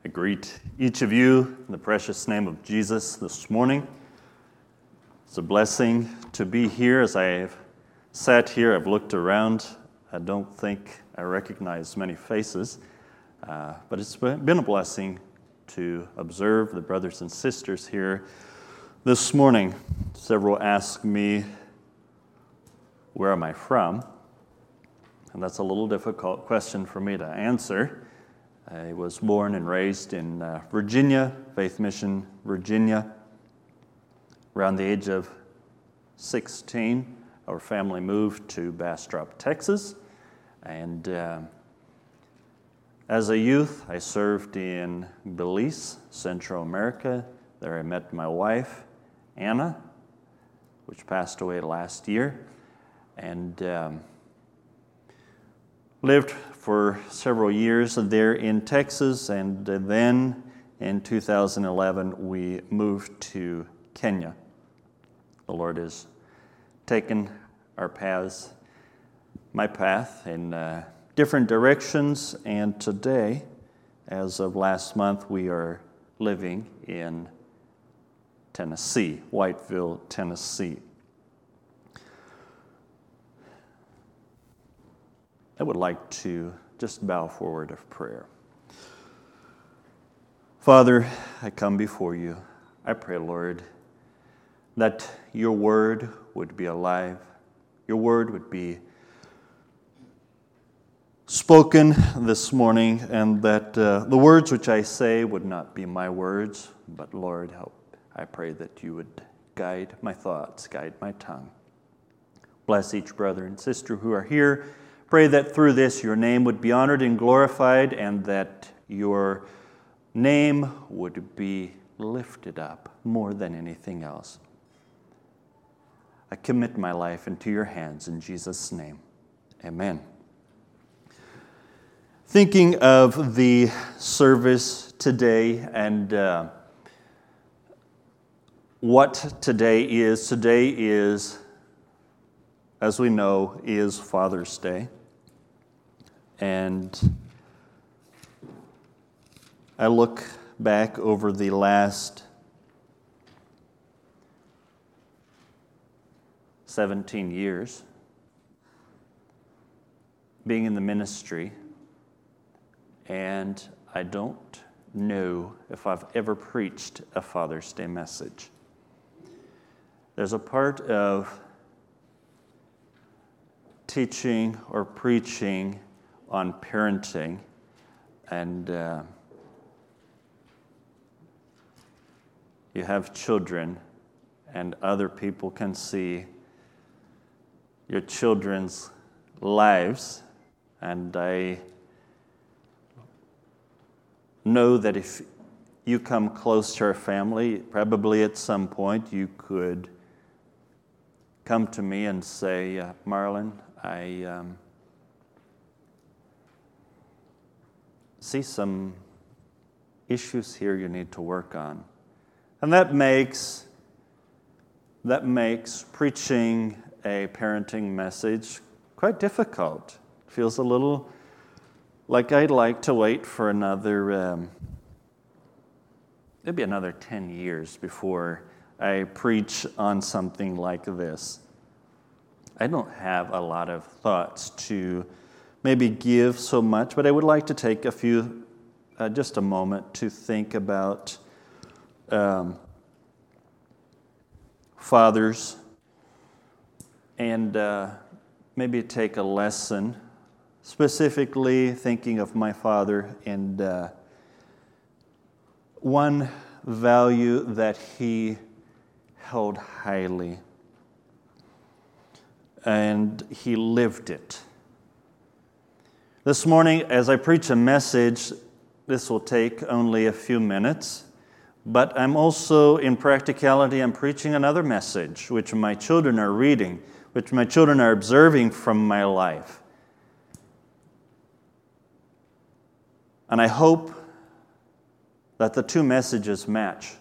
I greet each of you in the precious name of Jesus this morning. It's a blessing to be here. As I've sat here, I've looked around. I don't think I recognize many faces, but it's been a blessing to observe the brothers and sisters here this morning. Several ask me, where am I from? And that's a little difficult question for me to answer. I was born and raised in Virginia, Faith Mission, Virginia. Around the age of 16, our family moved to Bastrop, Texas. And as a youth, I served in Belize, Central America. There I met my wife, Anna, which passed away last year. And lived for several years there in Texas, and then in 2011 we moved to Kenya. The Lord has taken our paths, my path, in different directions, and today, as of last month, we are living in Tennessee, Whiteville, Tennessee. I would like to just bow forward of prayer. Father, I come before you. I pray, Lord, that your word would be alive. Your word would be spoken this morning, and that the words which I say would not be my words, but Lord, I pray that you would guide my thoughts, guide my tongue. Bless each brother and sister who are here. Pray that through this your name would be honored and glorified, and that your name would be lifted up more than anything else. I commit my life into your hands in Jesus' name. Amen. Thinking of the service today and what today is, as we know, is Father's Day. And I look back over the last 17 years being in the ministry, and I don't know if I've ever preached a Father's Day message. There's a part of teaching or preaching on parenting, and you have children, and other people can see your children's lives, and I know that if you come close to our family, probably at some point you could come to me and say, Marlon, I see some issues here you need to work on. And that makes preaching a parenting message quite difficult. It feels a little like I'd like to wait for maybe another 10 years before I preach on something like this. I don't have a lot of thoughts to maybe give so much, but I would like to take just a moment to think about fathers and maybe take a lesson, specifically thinking of my father and one value that he held highly, and he lived it. This morning, as I preach a message, this will take only a few minutes, but I'm also, in practicality, I'm preaching another message, which my children are reading, which my children are observing from my life. And I hope that the two messages match,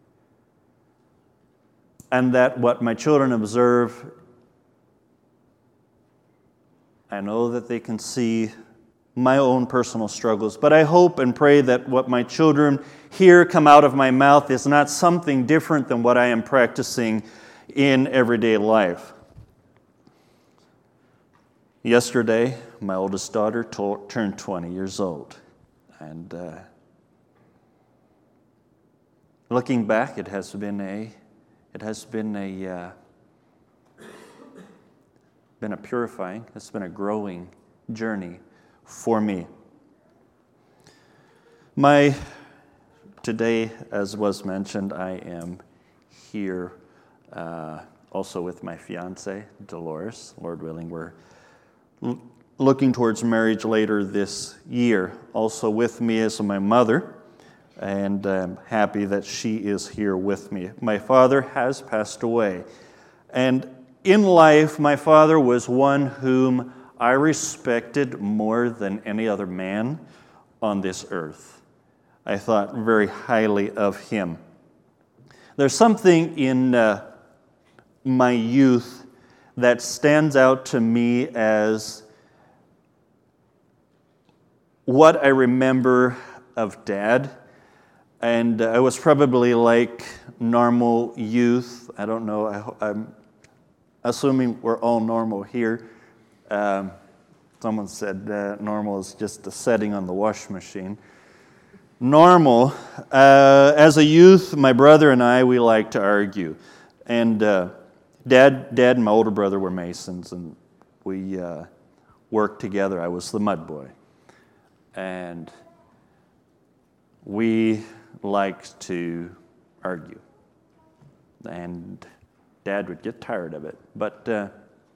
and that what my children observe, I know that they can see my own personal struggles. But I hope and pray that what my children hear come out of my mouth is not something different than what I am practicing in everyday life. Yesterday, my oldest daughter turned 20 years old. And looking back, it has been a purifying, it's been a growing journey for me. Today, as was mentioned, I am here also with my fiancée, Dolores. Lord willing, we're looking towards marriage later this year. Also with me is my mother, and I'm happy that she is here with me. My father has passed away, and in life, my father was one whom I respected more than any other man on this earth. I thought very highly of him. There's something in my youth that stands out to me as what I remember of Dad. And I was probably like normal youth. I don't know. I'm assuming we're all normal here. Someone said normal is just a setting on the washing machine. Normal. As a youth, my brother and I, we liked to argue. And Dad and my older brother were Masons, and we worked together. I was the mud boy. And we liked to argue. And Dad would get tired of it. But there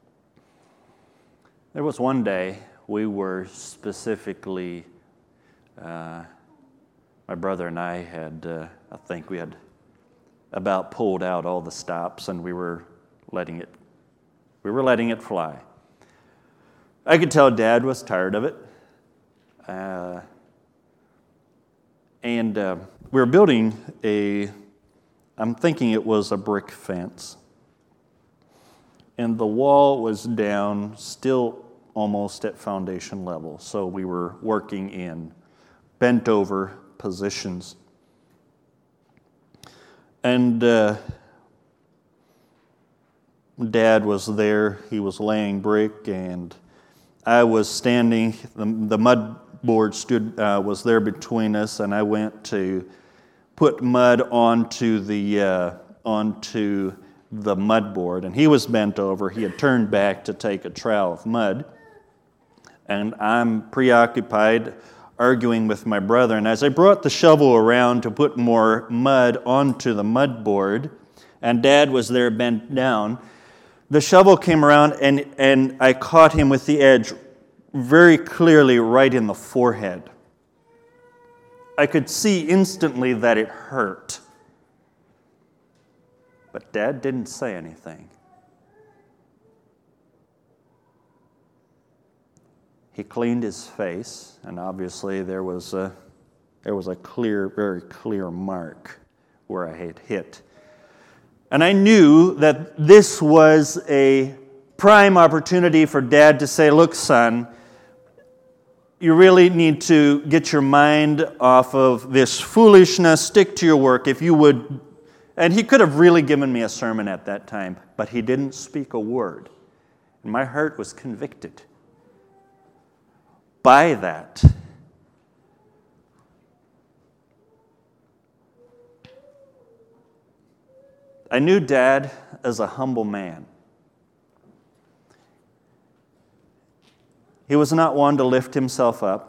was one day we were specifically, my brother and I had, I think we had about pulled out all the stops, and we were letting it fly. I could tell Dad was tired of it. And we were building I'm thinking it was a brick fence. And the wall was down, still almost at foundation level. So we were working in bent over positions. And Dad was there. He was laying brick, and I was standing. The mud board was there between us, and I went to put mud onto the mud board, and he was bent over. He had turned back to take a trowel of mud, and I'm preoccupied arguing with my brother. And as I brought the shovel around to put more mud onto the mud board, and Dad was there bent down, the shovel came around, and I caught him with the edge very clearly right in the forehead. I could see instantly that it hurt. But Dad didn't say anything. He cleaned his face, and obviously there was a clear, very clear mark where I had hit. And I knew that this was a prime opportunity for Dad to say, "Look, son, you really need to get your mind off of this foolishness, stick to your work if you would." And he could have really given me a sermon at that time, but he didn't speak a word. And my heart was convicted by that. I knew Dad as a humble man. He was not one to lift himself up.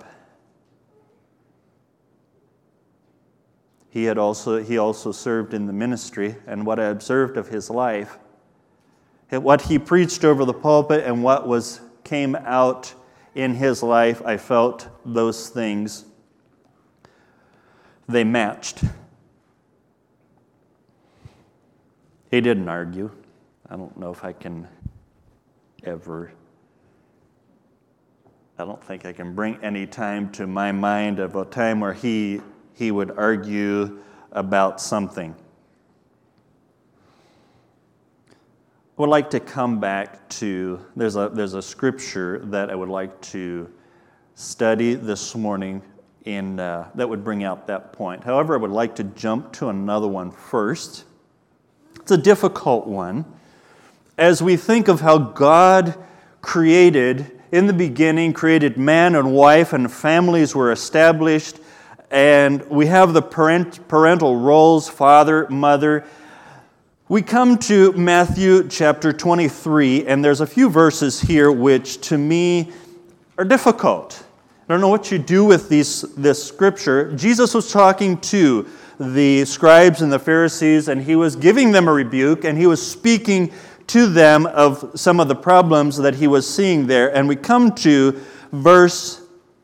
He also served in the ministry, and what I observed of his life, what he preached over the pulpit and what came out in his life, I felt those things, they matched. He didn't argue. I don't know if I can ever... I don't think I can bring any time to my mind of a time where he would argue about something. I would like to come back to, there's a scripture that I would like to study this morning that would bring out that point. However, I would like to jump to another one first. It's a difficult one. As we think of how God created, in the beginning, created man and wife, and families were established, and we have the parental roles, father, mother. We come to Matthew chapter 23, and there's a few verses here which, to me, are difficult. I don't know what you do with this scripture. Jesus was talking to the scribes and the Pharisees, and he was giving them a rebuke, and he was speaking to them of some of the problems that he was seeing there. And we come to verse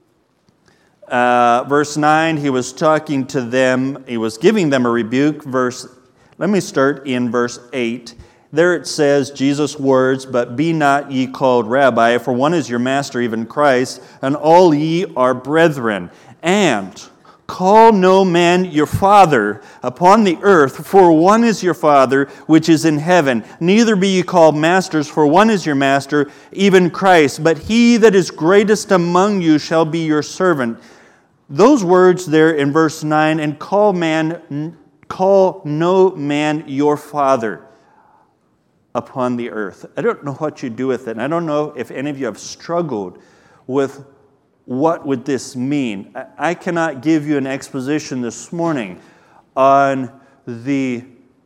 9. He was talking to them. He was giving them a rebuke. Let me start in verse 8. There it says, Jesus' words, "But be not ye called Rabbi, for one is your master, even Christ, and all ye are brethren. And call no man your father upon the earth, for one is your Father, which is in heaven. Neither be ye called masters, for one is your master, even Christ. But he that is greatest among you shall be your servant." Those words there in verse 9, "And call no man your father upon the earth." I don't know what you do with it. And I don't know if any of you have struggled with what would this mean. I cannot give you an exposition this morning on the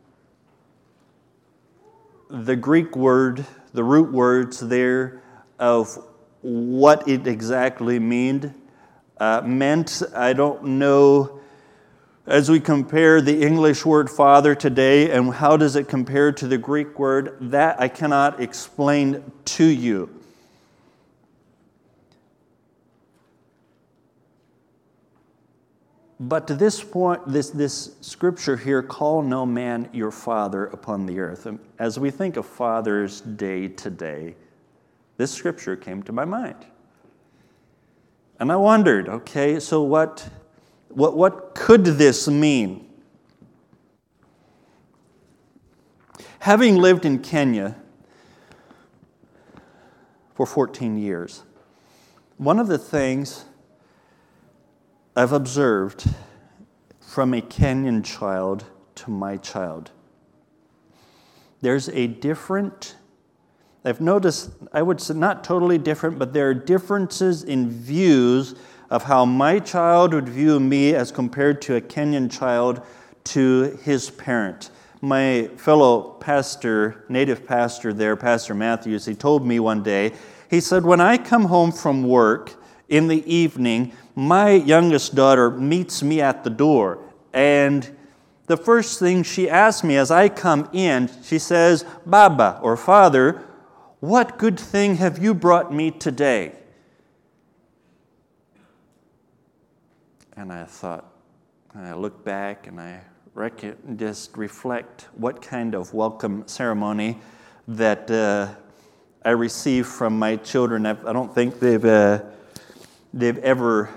Greek word, the root words there of what it exactly meant. I don't know. As we compare the English word father today and how does it compare to the Greek word, that I cannot explain to you. But to this point, this scripture here, "Call no man your father upon the earth." And as we think of Father's Day today, this scripture came to my mind. And I wondered, okay, so what could this mean? Having lived in Kenya for 14 years, one of the things I've observed from a Kenyan child to my child, there's a different, I've noticed, I would say not totally different, but there are differences in views of how my child would view me as compared to a Kenyan child to his parent. My fellow pastor, native pastor there, Pastor Matthews, he told me one day, he said, "When I come home from work in the evening, my youngest daughter meets me at the door, and the first thing she asks me as I come in, she says, 'Baba,' or 'Father, what good thing have you brought me today?'" And I thought, I look back and I just reflect what kind of welcome ceremony that I receive from my children. I don't think they've ever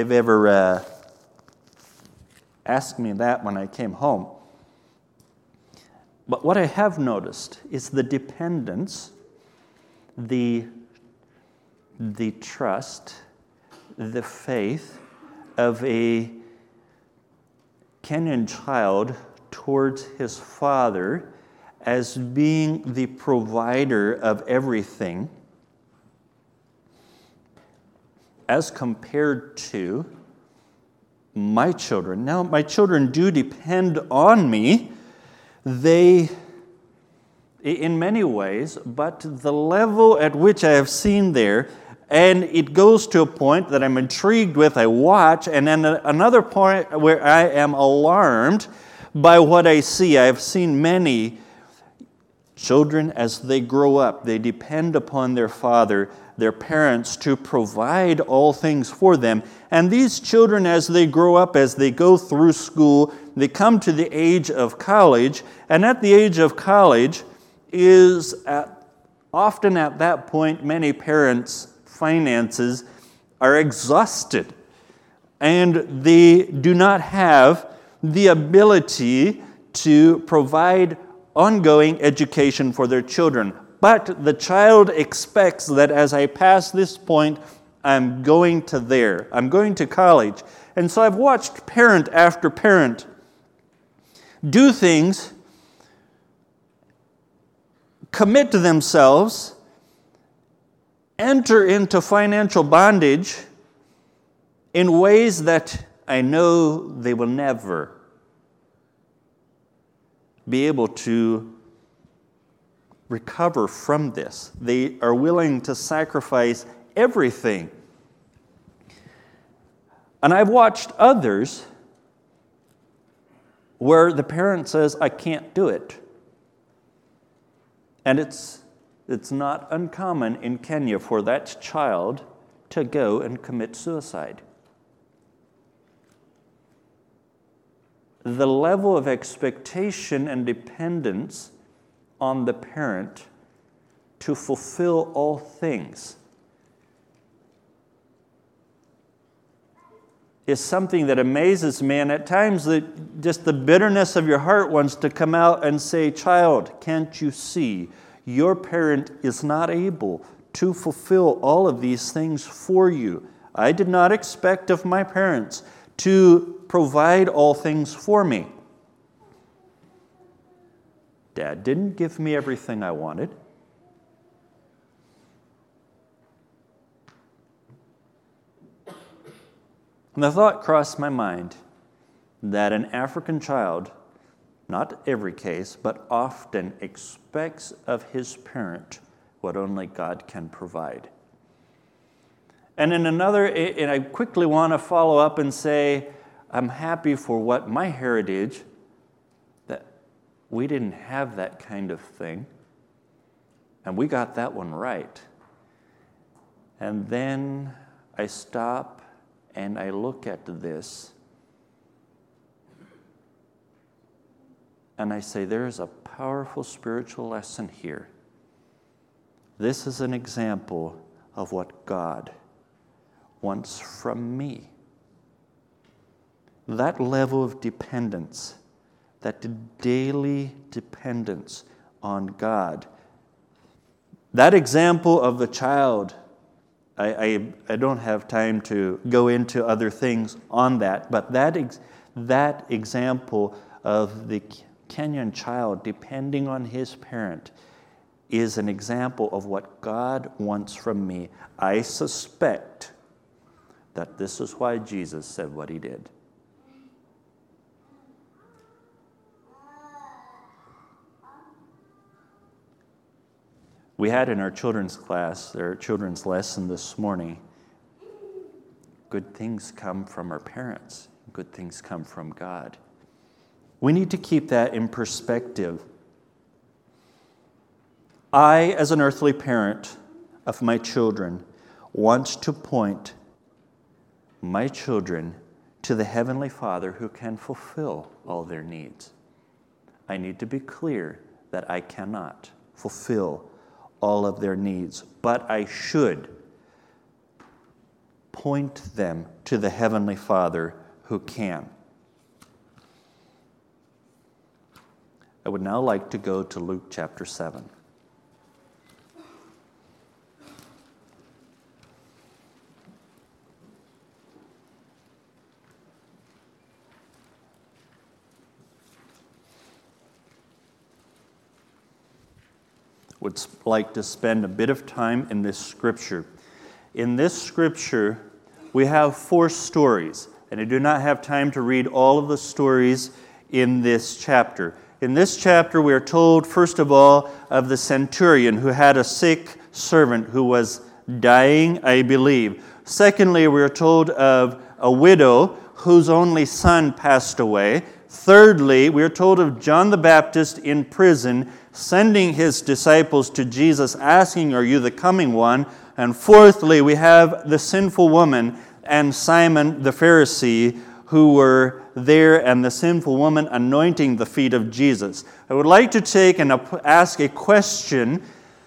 asked me that when I came home. But what I have noticed is the dependence, the trust, the faith of a Kenyan child towards his father as being the provider of everything, as compared to my children. Now, my children do depend on me. They, in many ways, but the level at which I have seen there, and it goes to a point that I'm intrigued with, I watch, and then another point where I am alarmed by what I see. I have seen many children as they grow up, they depend upon their father, their parents, to provide all things for them. And these children, as they grow up, as they go through school, they come to the age of college, and at the age of college often at that point, many parents' finances are exhausted, and they do not have the ability to provide ongoing education for their children. But the child expects that as I pass this point, I'm going to there. I'm going to college. And so I've watched parent after parent do things, commit to themselves, enter into financial bondage in ways that I know they will never be able to recover from this. They are willing to sacrifice everything. And I've watched others where the parent says, I can't do it. And it's not uncommon in Kenya for that child to go and commit suicide. The level of expectation and dependence on the parent to fulfill all things is something that amazes me, and at times just the bitterness of your heart wants to come out and say, child, can't you see your parent is not able to fulfill all of these things for you? I did not expect of my parents to provide all things for me. Dad didn't give me everything I wanted. And the thought crossed my mind that an African child, not every case, but often expects of his parent what only God can provide. And and I quickly want to follow up and say, I'm happy for what my heritage, that we didn't have that kind of thing, and we got that one right. And then I stop and I look at this and I say, there is a powerful spiritual lesson here. This is an example of what God wants from me. That level of dependence, that daily dependence on God, that example of the child, I don't have time to go into other things on that, but that example of the Kenyan child depending on his parent is an example of what God wants from me. I suspect that this is why Jesus said what he did. We had in our children's class, their children's lesson this morning, good things come from our parents. Good things come from God. We need to keep that in perspective. I, as an earthly parent of my children, want to point my children to the Heavenly Father who can fulfill all their needs. I need to be clear that I cannot fulfill all of their needs, but I should point them to the Heavenly Father who can. I would now like to go to Luke chapter 7. Would like to spend a bit of time in this scripture. In this scripture, we have 4 stories, and I do not have time to read all of the stories in this chapter. In this chapter, we are told, first of all, of the centurion who had a sick servant who was dying, I believe. Secondly, we are told of a widow whose only son passed away. Thirdly, we are told of John the Baptist in prison, sending his disciples to Jesus, asking, are you the coming one? And fourthly, we have the sinful woman and Simon the Pharisee who were there, and the sinful woman anointing the feet of Jesus. I would like to take and ask a question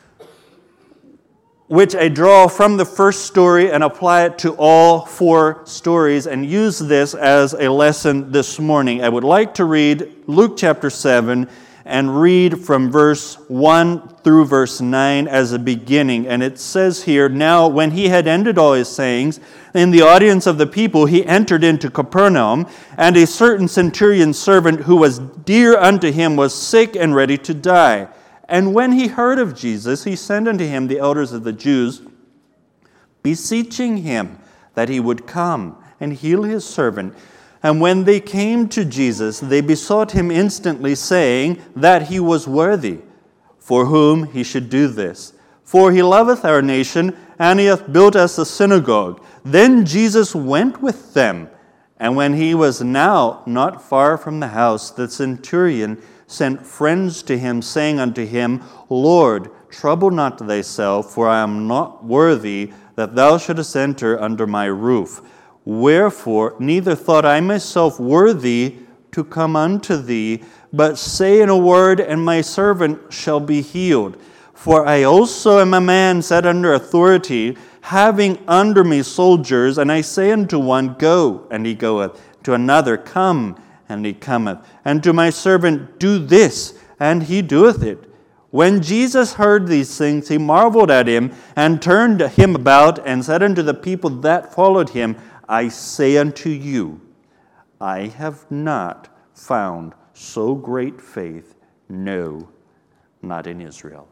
which I draw from the first story and apply it to all 4 stories and use this as a lesson this morning. I would like to read Luke chapter 7, and read from verse 1 through verse 9 as a beginning. And it says here, "Now when he had ended all his sayings, in the audience of the people he entered into Capernaum, and a certain centurion's servant who was dear unto him was sick and ready to die. And when he heard of Jesus, he sent unto him the elders of the Jews, beseeching him that he would come and heal his servant. And when they came to Jesus, they besought him instantly, saying that he was worthy, for whom he should do this. For he loveth our nation, and he hath built us a synagogue. Then Jesus went with them, and when he was now not far from the house, the centurion sent friends to him, saying unto him, Lord, trouble not thyself, for I am not worthy that thou shouldest enter under my roof. Wherefore, neither thought I myself worthy to come unto thee, but say in a word, and my servant shall be healed. For I also am a man set under authority, having under me soldiers, and I say unto one, Go, and he goeth, to another, Come, and he cometh, and to my servant, Do this, and he doeth it. When Jesus heard these things, he marveled at him, and turned him about, and said unto the people that followed him, I say unto you, I have not found so great faith, no, not in Israel.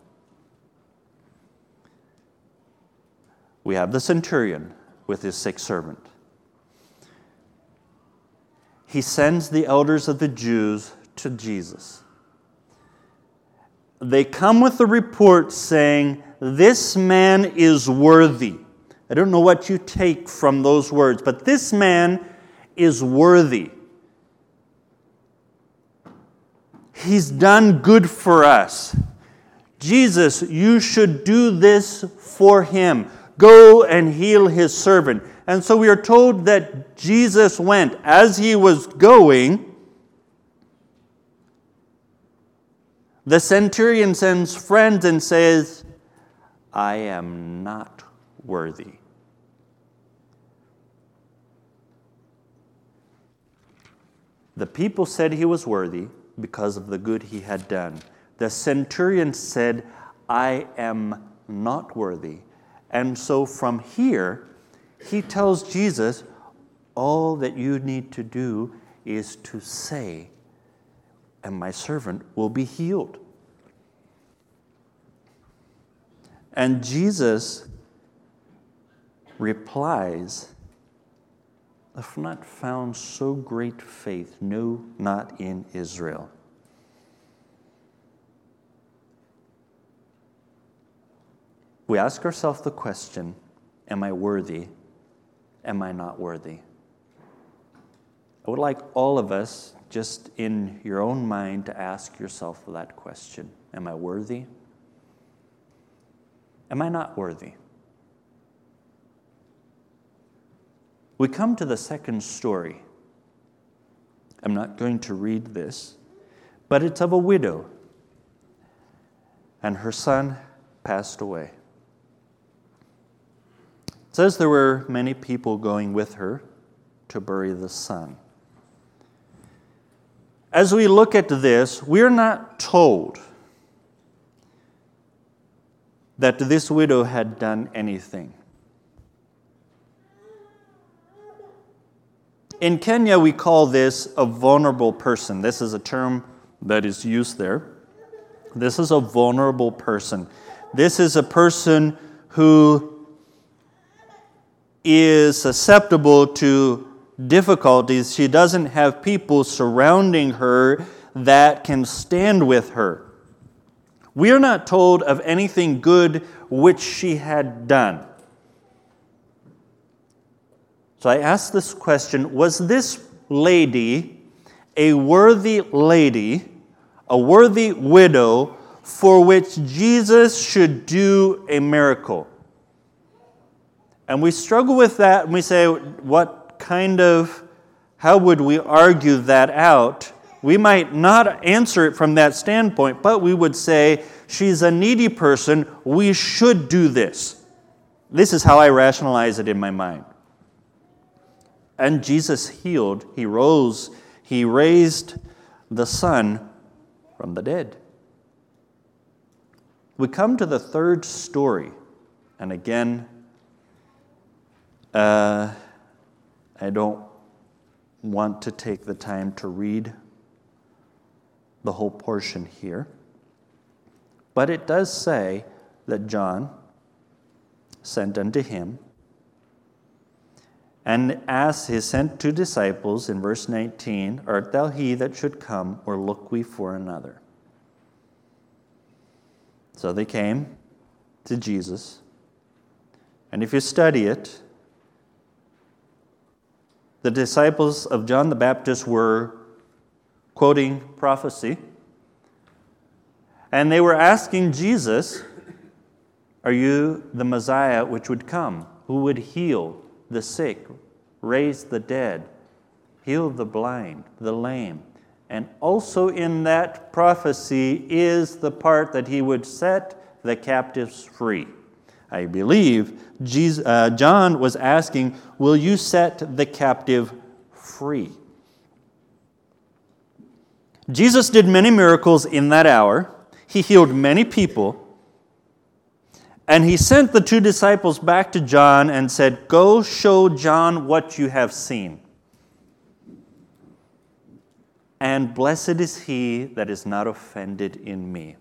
We have the centurion with his sick servant. He sends the elders of the Jews to Jesus. They come with a report saying, this man is worthy. I don't know what you take from those words, but this man is worthy. He's done good for us. Jesus, you should do this for him. Go and heal his servant. And so we are told that Jesus went. As he was going, the centurion sends friends and says, I am not worthy. The people said he was worthy because of the good he had done. The centurion said, I am not worthy. And so from here, he tells Jesus, all that you need to do is to say, and my servant will be healed. And Jesus replies, I've not found so great faith, no, not in Israel. We ask ourselves the question, am I worthy? Am I not worthy? I would like all of us, just in your own mind, to ask yourself that question. Am I worthy? Am I not worthy? We come to the second story. I'm not going to read this, but it's of a widow, and her son passed away. It says there were many people going with her to bury the son. As we look at this, we're not told that this widow had done anything. In Kenya, we call this a vulnerable person. This is a term that is used there. This is a vulnerable person. This is a person who is susceptible to difficulties. She doesn't have people surrounding her that can stand with her. We are not told of anything good which she had done. So I ask this question, was this lady a worthy widow for which Jesus should do a miracle? And we struggle with that, and we say, how would we argue that out? We might not answer it from that standpoint, but we would say, she's a needy person, we should do this. This is how I rationalize it in my mind. And Jesus healed, he rose, he raised the son from the dead. We come to the third story, and again, I don't want to take the time to read the whole portion here, but it does say that John sent unto him, and as he sent two disciples in verse 19, Art thou he that should come, or look we for another? So they came to Jesus, and if you study it, the disciples of John the Baptist were quoting prophecy, and they were asking Jesus, are you the Messiah which would come, who would heal the sick, raise the dead, heal the blind, the lame? And also in that prophecy is the part that he would set the captives free. I believe John was asking, will you set the captive free? Jesus did many miracles in that hour. He healed many people. And he sent the two disciples back to John and said, go show John what you have seen. And blessed is he that is not offended in me.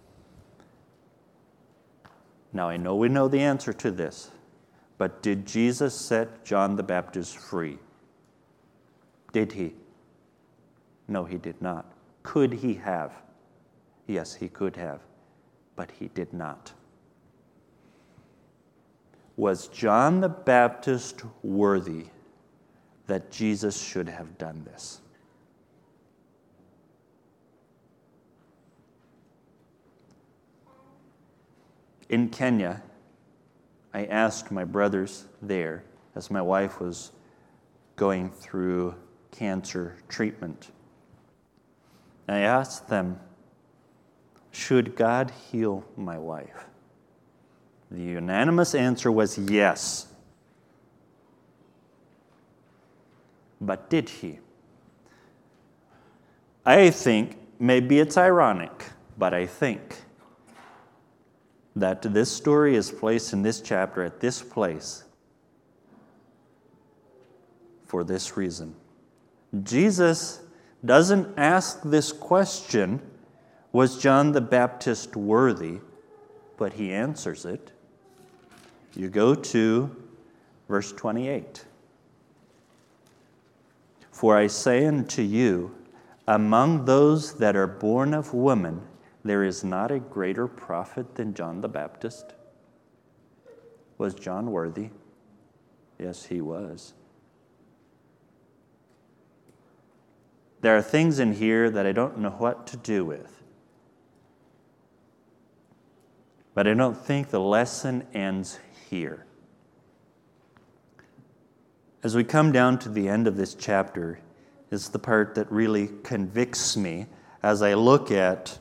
Now, I know we know the answer to this, but did Jesus set John the Baptist free? Did he? No, he did not. Could he have? Yes, he could have, but he did not. Was John the Baptist worthy that Jesus should have done this? In Kenya, I asked my brothers there, as my wife was going through cancer treatment, I asked them, should God heal my wife? The unanimous answer was yes. But did he? I think, maybe it's ironic, but I think that this story is placed in this chapter at this place for this reason. Jesus doesn't ask this question, was John the Baptist worthy? But he answers it. You go to verse 28. For I say unto you, among those that are born of woman, there is not a greater prophet than John the Baptist. Was John worthy? Yes, he was. There are things in here that I don't know what to do with. But I don't think the lesson ends here. As we come down to the end of this chapter is the part that really convicts me as I look at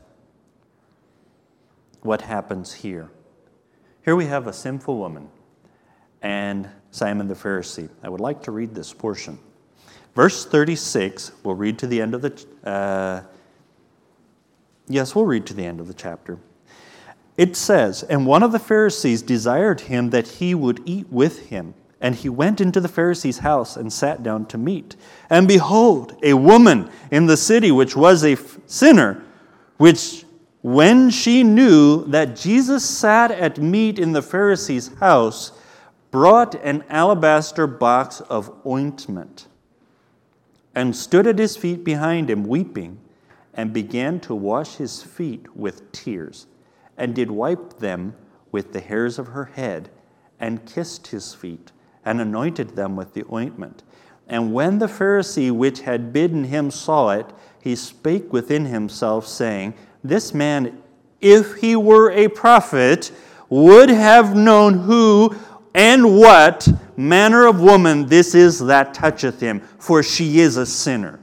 what happens here. Here we have a sinful woman and Simon the Pharisee. I would like to read this portion. Verse 36, we'll read to the end of the... we'll read to the end of the chapter. It says, and one of the Pharisees desired him that he would eat with him. And he went into the Pharisee's house and sat down to meat. And behold, a woman in the city which was a sinner, which when she knew that Jesus sat at meat in the Pharisee's house, brought an alabaster box of ointment, and stood at his feet behind him, weeping, and began to wash his feet with tears, and did wipe them with the hairs of her head, and kissed his feet, and anointed them with the ointment. And when the Pharisee which had bidden him saw it, he spake within himself, saying, this man, if he were a prophet, would have known who and what manner of woman this is that toucheth him, for she is a sinner.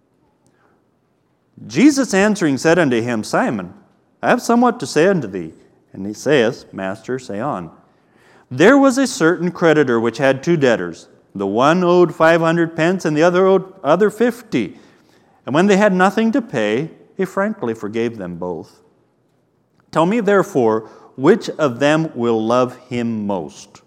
Jesus answering said unto him, Simon, I have somewhat to say unto thee. And he saith, Master, say on. There was a certain creditor which had two debtors. The one owed 500 pence, and the other owed 50. And when they had nothing to pay, he frankly forgave them both. Tell me, therefore, which of them will love him most?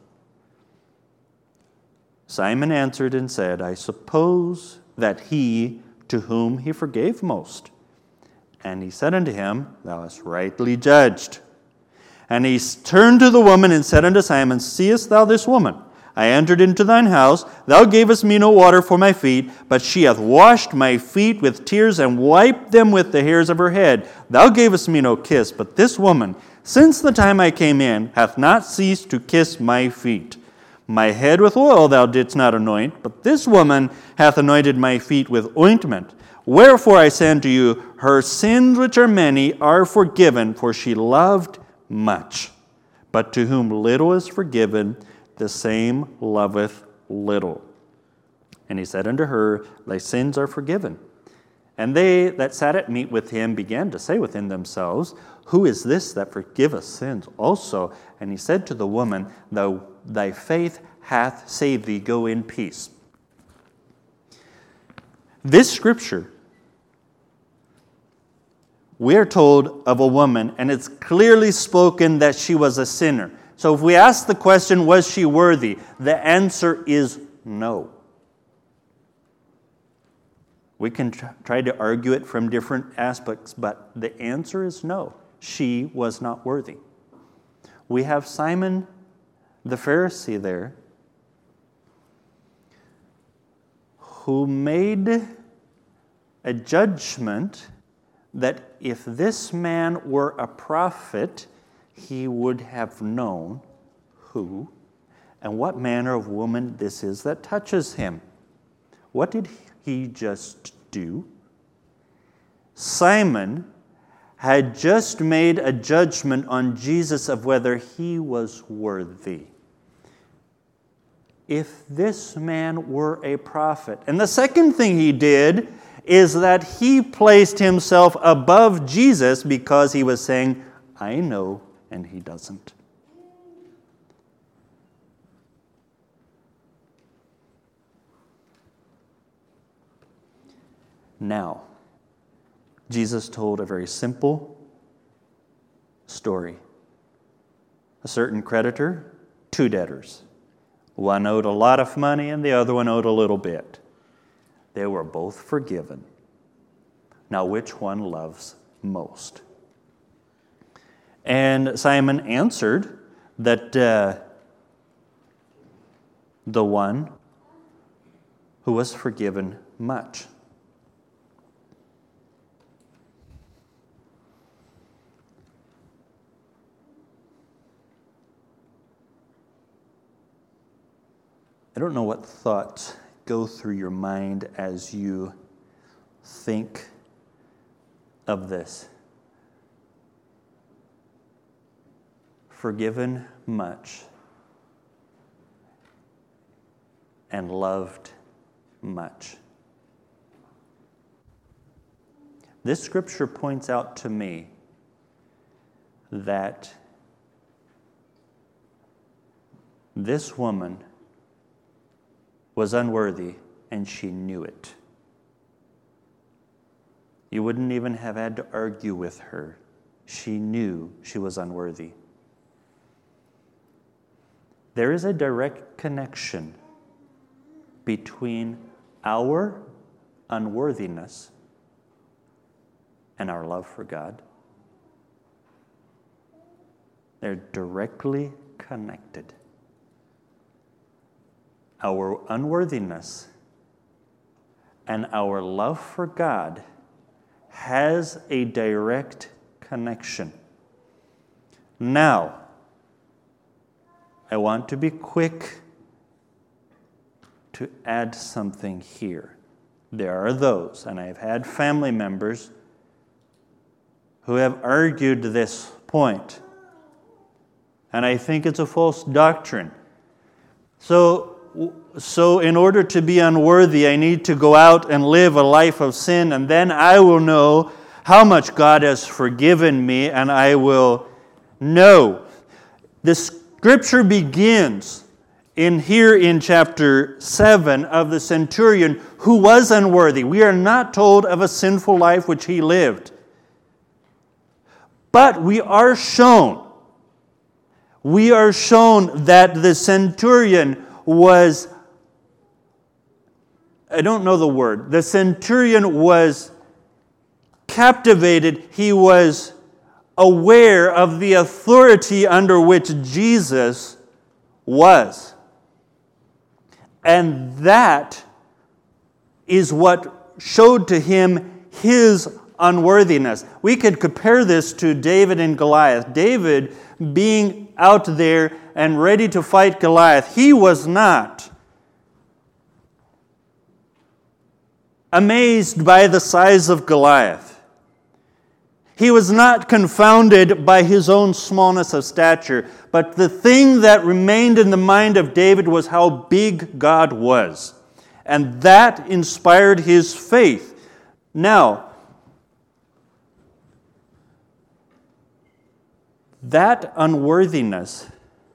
Simon answered and said, I suppose that he to whom he forgave most. And he said unto him, Thou hast rightly judged. And he turned to the woman and said unto Simon, Seest thou this woman? I entered into thine house. Thou gavest me no water for my feet, but she hath washed my feet with tears and wiped them with the hairs of her head. Thou gavest me no kiss, but this woman, since the time I came in, hath not ceased to kiss my feet. My head with oil thou didst not anoint, but this woman hath anointed my feet with ointment. Wherefore I say unto you, her sins which are many are forgiven, for she loved much. But to whom little is forgiven, the same loveth little. And he said unto her, Thy sins are forgiven. And they that sat at meat with him began to say within themselves, Who is this that forgiveth sins also? And he said to the woman, Thy faith hath saved thee. Go in peace. This scripture, we are told of a woman, and it's clearly spoken that she was a sinner. So if we ask the question, was she worthy? The answer is no. We can try to argue it from different aspects, but the answer is no. She was not worthy. We have Simon the Pharisee there, who made a judgment that if this man were a prophet, he would have known who and what manner of woman this is that touches him. What did he just do? Simon had just made a judgment on Jesus of whether he was worthy. If this man were a prophet. And the second thing he did is that he placed himself above Jesus because he was saying, I know, and he doesn't. Now, Jesus told a very simple story. A certain creditor, two debtors. One owed a lot of money and the other one owed a little bit. They were both forgiven. Now, which one loves most? And Simon answered that the one who was forgiven much. I don't know what thoughts go through your mind as you think of this. Forgiven much and loved much. This scripture points out to me that this woman was unworthy, and she knew it. You wouldn't even have had to argue with her. She knew she was unworthy. There is a direct connection between our unworthiness and our love for God. They're directly connected. Our unworthiness and our love for God has a direct connection. Now, I want to be quick to add something here. There are those, and I've had family members who have argued this point, and I think it's a false doctrine. So in order to be unworthy, I need to go out and live a life of sin, and then I will know how much God has forgiven me, and I will know. The scripture begins here in chapter 7 of the centurion who was unworthy. We are not told of a sinful life which he lived. But we are shown that the centurion was, I don't know the word, the centurion was captivated. He was aware of the authority under which Jesus was. And that is what showed to him his unworthiness. We could compare this to David and Goliath. David being out there and ready to fight Goliath, he was not amazed by the size of Goliath. He was not confounded by his own smallness of stature, but the thing that remained in the mind of David was how big God was. And that inspired his faith. Now, that unworthiness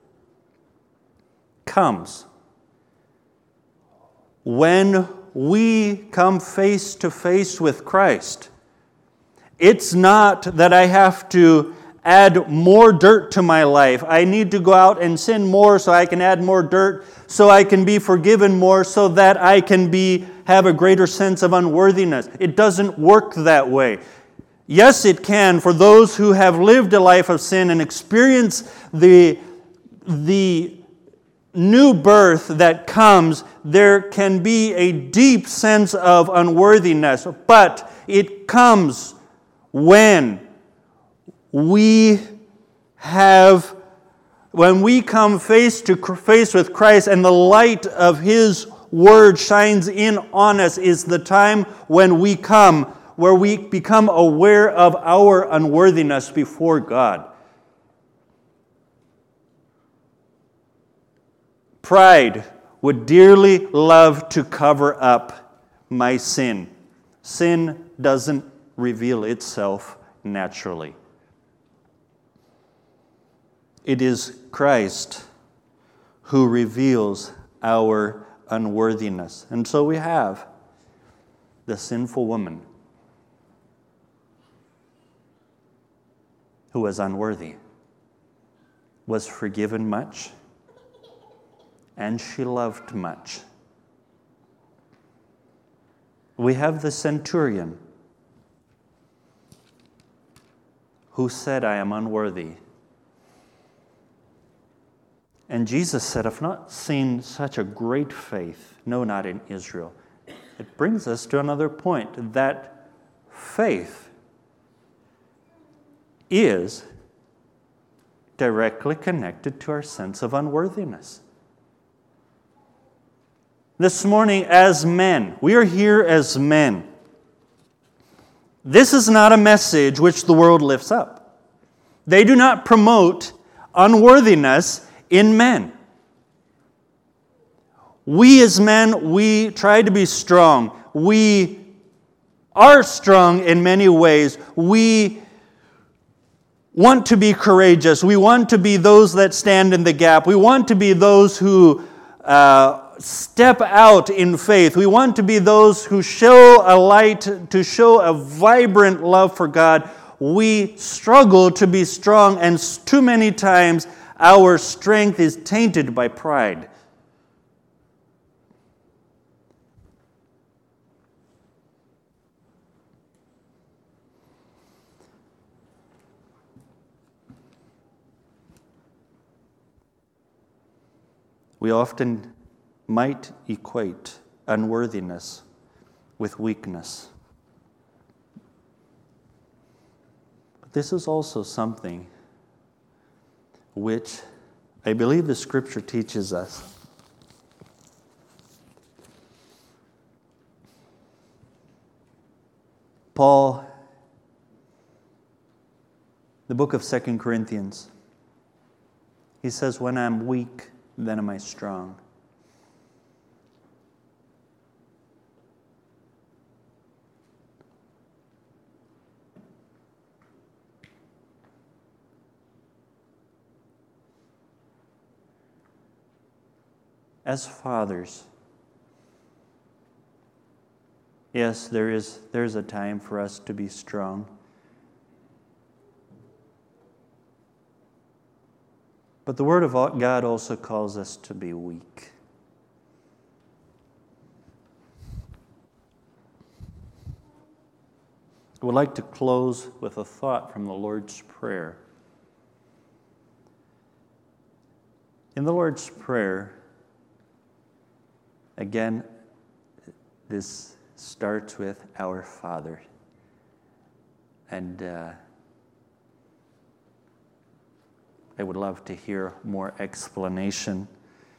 comes when we come face to face with Christ. It's not that I have to add more dirt to my life. I need to go out and sin more so I can add more dirt, so I can be forgiven more, so that I can have a greater sense of unworthiness. It doesn't work that way. Yes, it can for those who have lived a life of sin and experience the new birth that comes. There can be a deep sense of unworthiness, but it comes when we come face to face with Christ and the light of His Word shines in on us, is the time when we become aware of our unworthiness before God. Pride would dearly love to cover up my sin. Sin doesn't reveal itself naturally. It is Christ who reveals our unworthiness. And so we have the sinful woman who was unworthy, was forgiven much, and she loved much. We have the centurion who said, I am unworthy. And Jesus said, I've not seen such a great faith, no, not in Israel. It brings us to another point, that faith is directly connected to our sense of unworthiness. This morning, as men, we are here as men. This is not a message which the world lifts up. They do not promote unworthiness in men. We as men, we try to be strong. We are strong in many ways. We want to be courageous. We want to be those that stand in the gap. We want to be those who step out in faith. We want to be those who show a light, to show a vibrant love for God. We struggle to be strong, and too many times our strength is tainted by pride. We often might equate unworthiness with weakness. But this is also something which I believe the Scripture teaches us. Paul, the book of 2 Corinthians, he says, when I'm weak, then am I strong. As fathers, yes, there's a time for us to be strong. But the Word of God also calls us to be weak. I would like to close with a thought from the Lord's Prayer. In the Lord's Prayer, again, this starts with Our Father. And I would love to hear more explanation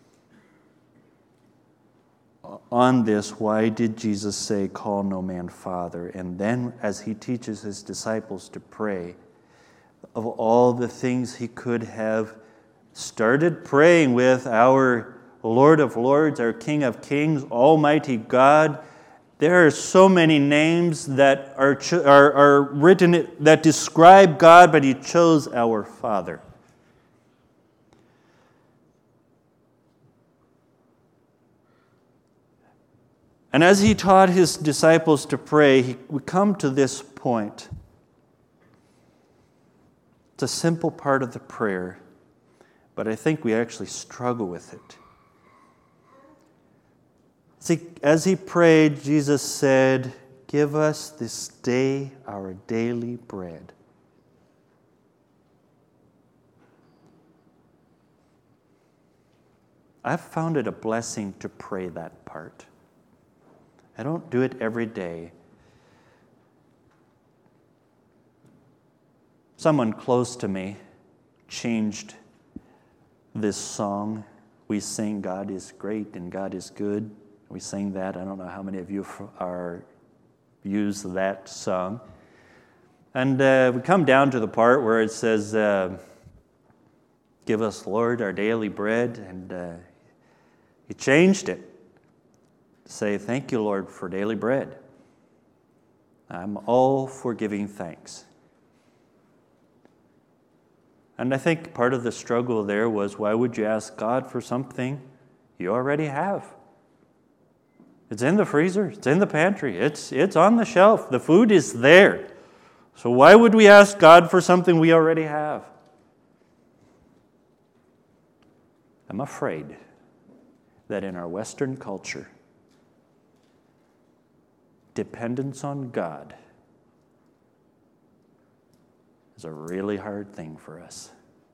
on this. Why did Jesus say, "Call no man Father"? And then as he teaches his disciples to pray, of all the things he could have started praying with, our Lord of Lords, our King of Kings, Almighty God, there are so many names that are written that describe God, but he chose Our Father. And as he taught his disciples to pray, we come to this point. It's a simple part of the prayer, but I think we actually struggle with it. See, as he prayed, Jesus said, "Give us this day our daily bread." I've found it a blessing to pray that part. I don't do it every day. Someone close to me changed this song. We sing, "God is great and God is good." We sing that. I don't know how many of you use that song. And we come down to the part where it says, "Give us, Lord, our daily bread." And he changed it. Say, "Thank you, Lord, for daily bread." I'm all for giving thanks. And I think part of the struggle there was, why would you ask God for something you already have? It's in the freezer. It's in the pantry. It's on the shelf. The food is there. So why would we ask God for something we already have? I'm afraid that in our Western culture, dependence on God is a really hard thing for us.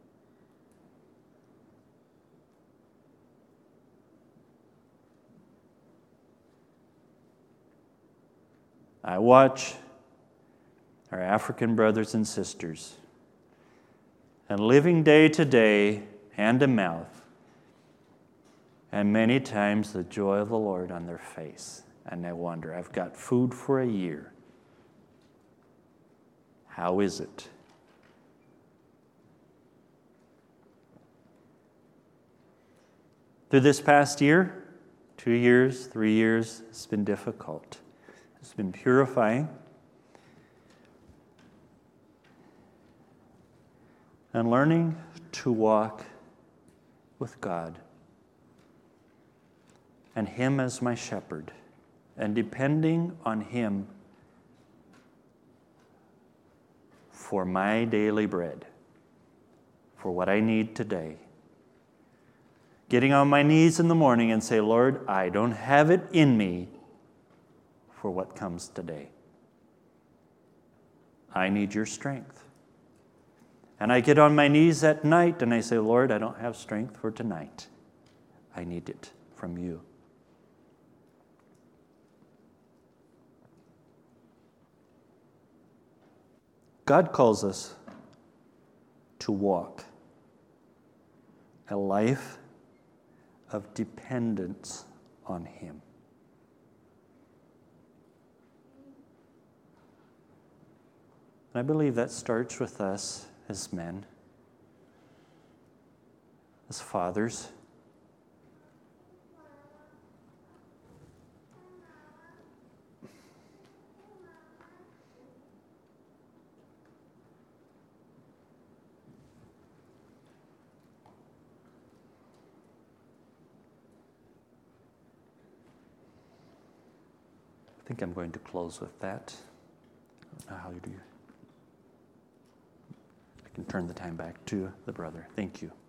I watch our African brothers and sisters and living day to day, hand to mouth, and many times the joy of the Lord on their face. And I wonder, I've got food for a year. How is it? Through this past year, 2 years, 3 years, it's been difficult. It's been purifying. And learning to walk with God and Him as my shepherd, and depending on Him for my daily bread, for what I need today. Getting on my knees in the morning and say, "Lord, I don't have it in me for what comes today. I need your strength." And I get on my knees at night and I say, "Lord, I don't have strength for tonight. I need it from you." God calls us to walk a life of dependence on Him. And I believe that starts with us as men, as fathers. I think I'm going to close with that. I don't know how you do. I can turn the time back to the brother. Thank you.